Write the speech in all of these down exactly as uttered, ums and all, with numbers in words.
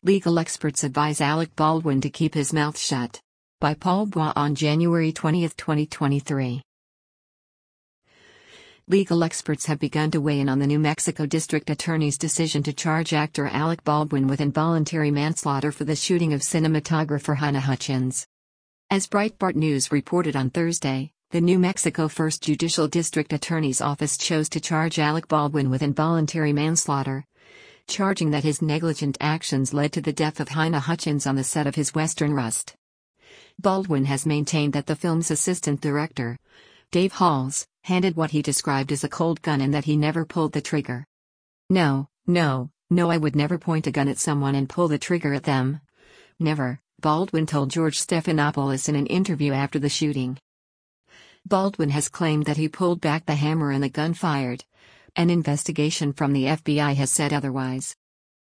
Legal experts advise Alec Baldwin to keep his mouth shut. By Paul Bois on January twentieth, twenty twenty-three. Legal experts have begun to weigh in on the New Mexico District Attorney's decision to charge actor Alec Baldwin with involuntary manslaughter for the shooting of cinematographer Halyna Hutchins. As Breitbart News reported on Thursday, the New Mexico First Judicial District Attorney's Office chose to charge Alec Baldwin with involuntary manslaughter, charging that his negligent actions led to the death of Halyna Hutchins on the set of his Western Rust. Baldwin has maintained that the film's assistant director, Dave Halls, handed what he described as a cold gun and that he never pulled the trigger. No, no, no, I would never point a gun at someone and pull the trigger at them. Never, Baldwin told George Stephanopoulos in an interview after the shooting. Baldwin has claimed that he pulled back the hammer and the gun fired. An investigation from the F B I has said otherwise.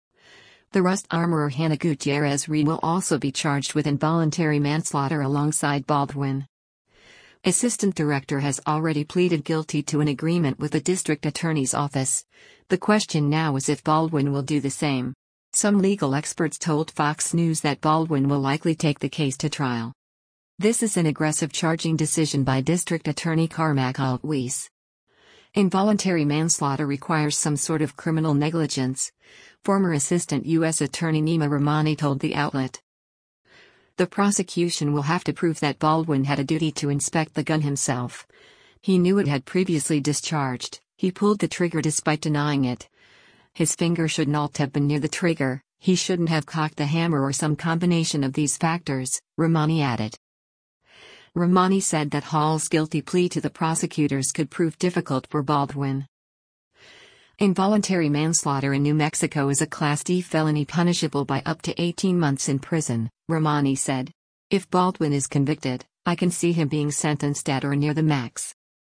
The Rust armorer Hannah Gutierrez-Reed will also be charged with involuntary manslaughter alongside Baldwin. Assistant director has already pleaded guilty to an agreement with the district attorney's office. The question now is if Baldwin will do the same. Some legal experts told Fox News that Baldwin will likely take the case to trial. This is an aggressive charging decision by District Attorney Carmack Alt-Weiss. Involuntary manslaughter requires some sort of criminal negligence, former Assistant U S Attorney Nima Rahmani told the outlet. The prosecution will have to prove that Baldwin had a duty to inspect the gun himself. He knew it had previously discharged, he pulled the trigger despite denying it. His finger should not have been near the trigger, he shouldn't have cocked the hammer or some combination of these factors, Rahmani added. Rahmani said that Hall's guilty plea to the prosecutors could prove difficult for Baldwin. Involuntary manslaughter in New Mexico is a Class D felony punishable by up to eighteen months in prison, Rahmani said. If Baldwin is convicted, I can see him being sentenced at or near the max.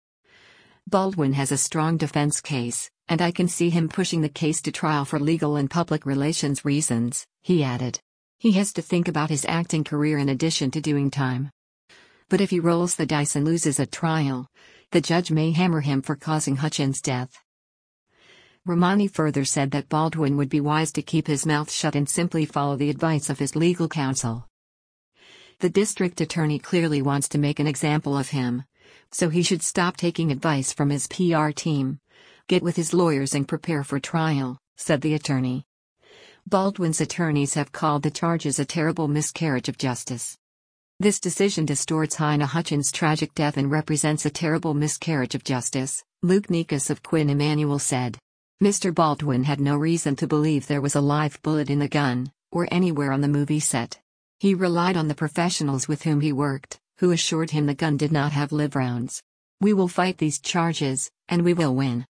Baldwin has a strong defense case, and I can see him pushing the case to trial for legal and public relations reasons, he added. He has to think about his acting career in addition to doing time. But if he rolls the dice and loses at trial, the judge may hammer him for causing Hutchins' death. Rahmani further said that Baldwin would be wise to keep his mouth shut and simply follow the advice of his legal counsel. The district attorney clearly wants to make an example of him, so he should stop taking advice from his P R team, get with his lawyers and prepare for trial, said the attorney. Baldwin's attorneys have called the charges a terrible miscarriage of justice. This decision distorts Halyna Hutchins' tragic death and represents a terrible miscarriage of justice, Luke Nikas of Quinn Emanuel said. Mister Baldwin had no reason to believe there was a live bullet in the gun, or anywhere on the movie set. He relied on the professionals with whom he worked, who assured him the gun did not have live rounds. We will fight these charges, and we will win.